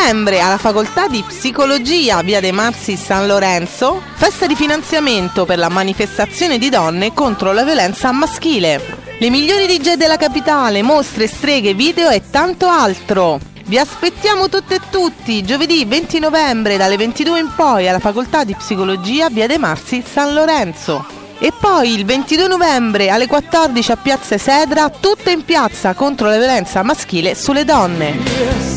novembre alla Facoltà di Psicologia, via dei Marsi San Lorenzo, festa di finanziamento per la manifestazione di donne contro la violenza maschile. Le migliori DJ della capitale, mostre, streghe, video e tanto altro. Vi aspettiamo tutte e tutti giovedì 20 novembre dalle 22 in poi alla Facoltà di Psicologia, via dei Marsi San Lorenzo. E poi il 22 novembre alle 14 a Piazza Esedra, tutte in piazza contro la violenza maschile sulle donne.